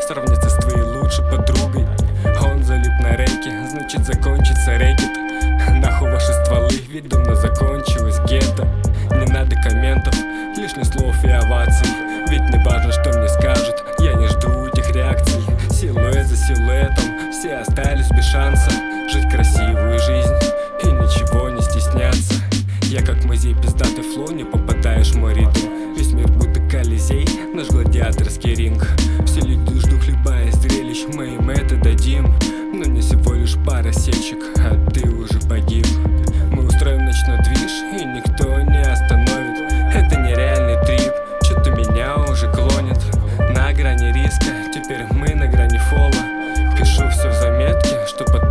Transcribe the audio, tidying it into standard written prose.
сравнится с твоей лучшей подругой. Он залип на рейке, значит закончится рэкет. Нахуй ваши стволы, ведь давно закончилось гетто. Не надо комментов, лишних слов и оваций. Ведь не важно, что мне скажут, я не жду этих реакций. Силуэт за силуэтом, все остались без шанса жить красивую жизнь и ничего не стесняться. Я как музей, пиздатый флоу, не попадаешь в мой ритм. Весь мир будто Колизей, наш гладиаторский ринг. Все люди ждут хлеба и зрелищ, мы им это дадим. Но не всего лишь пара сечек, а ты уже погиб. Мы устроим ночной движ, и никто не остановит. Это нереальный трип, что-то меня уже клонит. На грани риска, теперь мы на грани фола. Пишу все в заметке, что потом